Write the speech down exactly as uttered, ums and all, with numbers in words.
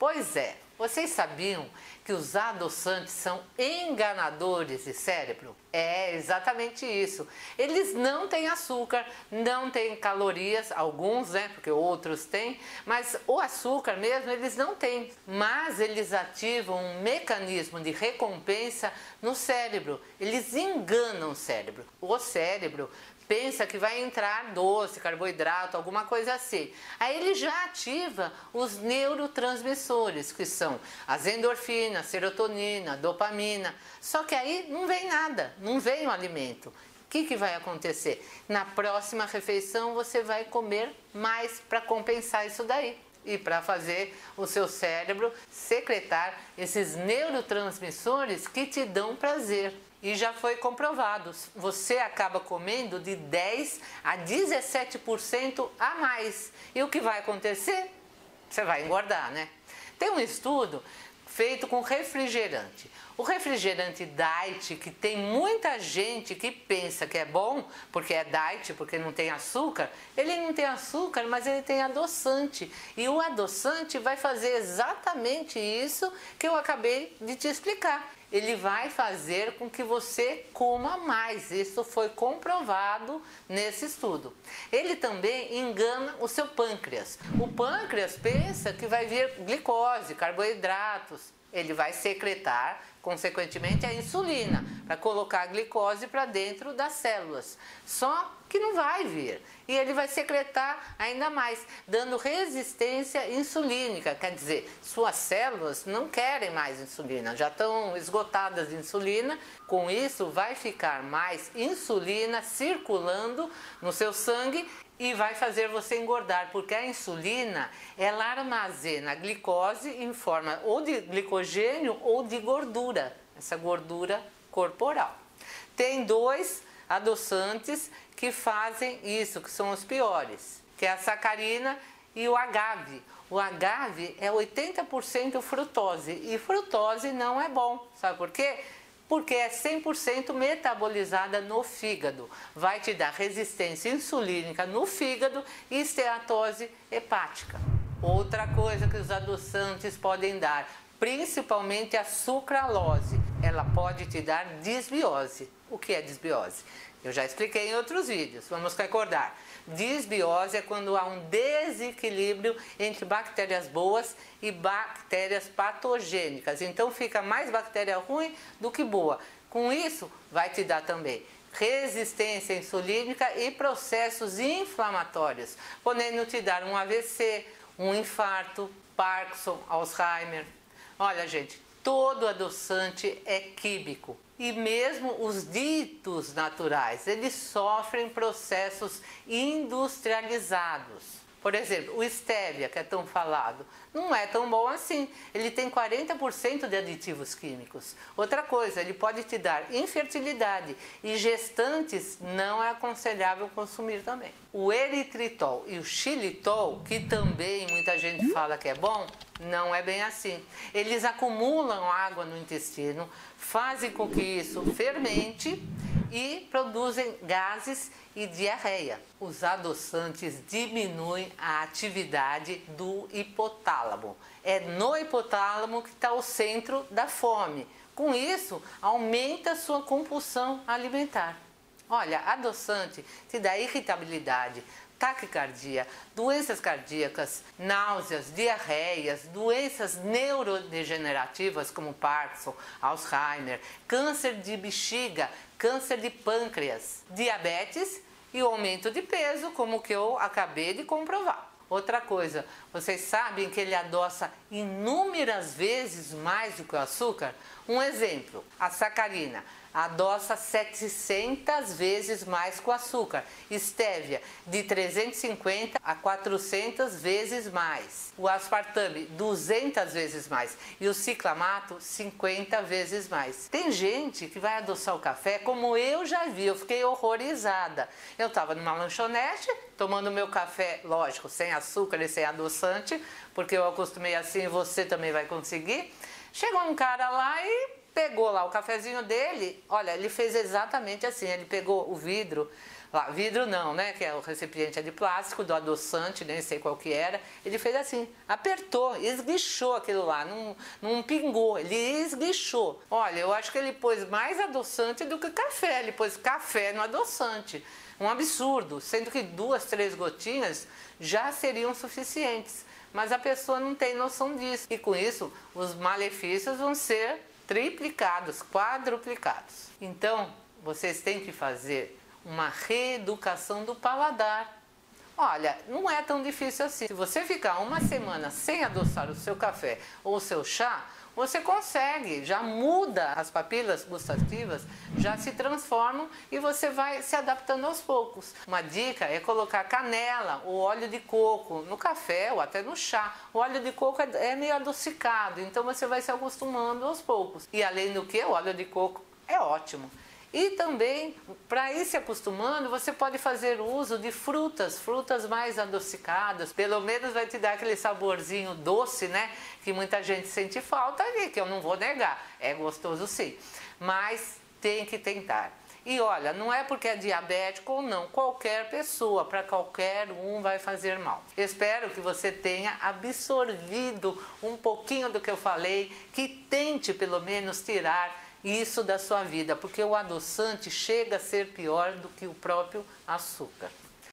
Pois é, vocês sabiam que os adoçantes são enganadores de cérebro? É exatamente isso. Eles não têm açúcar, não têm calorias, alguns, né? Porque outros têm, mas o açúcar mesmo eles não têm. Mas eles ativam um mecanismo de recompensa no cérebro. Eles enganam o cérebro. O cérebro pensa que vai entrar doce, carboidrato, alguma coisa assim. Aí ele já ativa os neurotransmissores, que são as endorfinas, serotonina, dopamina. Só que aí não vem nada, não vem o alimento. O que, que vai acontecer? Na próxima refeição você vai comer mais para compensar isso daí. E para fazer o seu cérebro secretar esses neurotransmissores que te dão prazer. E já foi comprovado, você acaba comendo de dez a dezessete por cento a mais. E o que vai acontecer? Você vai engordar, né? Tem um estudo feito com refrigerante. O refrigerante diet, que tem muita gente que pensa que é bom, porque é diet, porque não tem açúcar, ele não tem açúcar, mas ele tem adoçante. E o adoçante vai fazer exatamente isso que eu acabei de te explicar. Ele vai fazer com que você coma mais. Isso foi comprovado nesse estudo. Ele também engana o seu pâncreas. O pâncreas pensa que vai vir glicose, carboidratos. Ele vai secretar, consequentemente, a insulina para colocar a glicose para dentro das células. Só que não vai vir. E ele vai secretar ainda mais, dando resistência insulínica. Quer dizer, suas células não querem mais insulina, já estão esgotadas de insulina. Com isso, vai ficar mais insulina circulando no seu sangue e vai fazer você engordar, porque a insulina, ela armazena a glicose em forma ou de glicogênio ou de gordura, essa gordura corporal. Tem dois adoçantes que fazem isso, que são os piores, que é a sacarina e o agave. O agave é oitenta por cento frutose e frutose não é bom, sabe por quê? Porque é cem por cento metabolizada no fígado. Vai te dar resistência insulínica no fígado e esteatose hepática. Outra coisa que os adoçantes podem dar, principalmente a sucralose, ela pode te dar disbiose. O que é disbiose? Eu já expliquei em outros vídeos, vamos recordar. Disbiose é quando há um desequilíbrio entre bactérias boas e bactérias patogênicas. Então fica mais bactéria ruim do que boa. Com isso, vai te dar também resistência insulínica e processos inflamatórios, podendo te dar um A V C, um infarto, Parkinson, Alzheimer. Olha, gente, todo adoçante é químico. E mesmo os ditos naturais, eles sofrem processos industrializados. Por exemplo, o stevia, que é tão falado, não é tão bom assim. Ele tem quarenta por cento de aditivos químicos. Outra coisa, ele pode te dar infertilidade e gestantes não é aconselhável consumir também. O eritritol e o xilitol, que também muita gente fala que é bom, não é bem assim. Eles acumulam água no intestino, fazem com que isso fermente e produzem gases e diarreia. Os adoçantes diminuem a atividade do hipotálamo. É no hipotálamo que está o centro da fome. Com isso, aumenta a sua compulsão alimentar. Olha, adoçante te dá irritabilidade, taquicardia, doenças cardíacas, náuseas, diarreias, doenças neurodegenerativas como Parkinson, Alzheimer, câncer de bexiga, câncer de pâncreas, diabetes e o aumento de peso, como que eu acabei de comprovar. Outra coisa, vocês sabem que ele adoça inúmeras vezes mais do que o açúcar? Um exemplo, a sacarina adoça setecentas vezes mais que o açúcar. Estévia, de trezentas e cinquenta a quatrocentas vezes mais. O aspartame, duzentas vezes mais. E o ciclamato, cinquenta vezes mais. Tem gente que vai adoçar o café, como eu já vi, eu fiquei horrorizada. Eu estava numa lanchonete, tomando meu café, lógico, sem açúcar e sem adoçante, porque eu acostumei assim e você também vai conseguir. Chegou um cara lá e pegou lá o cafezinho dele, olha, ele fez exatamente assim, ele pegou o vidro, lá, vidro não, né? Que é o recipiente é de plástico, do adoçante, nem sei qual que era. Ele fez assim, apertou, esguichou aquilo lá, não, não pingou, ele esguichou. Olha, eu acho que ele pôs mais adoçante do que café, ele pôs café no adoçante. Um absurdo, sendo que duas, três gotinhas já seriam suficientes. Mas a pessoa não tem noção disso. E com isso, os malefícios vão ser triplicados, quadruplicados. Então, vocês têm que fazer uma reeducação do paladar. Olha, não é tão difícil assim. Se você ficar uma semana sem adoçar o seu café ou o seu chá, você consegue, já muda as papilas gustativas, já se transformam e você vai se adaptando aos poucos. Uma dica é colocar canela ou óleo de coco no café ou até no chá. O óleo de coco é meio adocicado, então você vai se acostumando aos poucos. E além do que, o óleo de coco é ótimo. E também, para ir se acostumando, você pode fazer uso de frutas, frutas mais adocicadas. Pelo menos vai te dar aquele saborzinho doce, né? Que muita gente sente falta ali, que eu não vou negar. É gostoso sim, mas tem que tentar. E olha, não é porque é diabético ou não, qualquer pessoa, para qualquer um vai fazer mal. Espero que você tenha absorvido um pouquinho do que eu falei, que tente pelo menos tirar isso da sua vida, porque o adoçante chega a ser pior do que o próprio açúcar.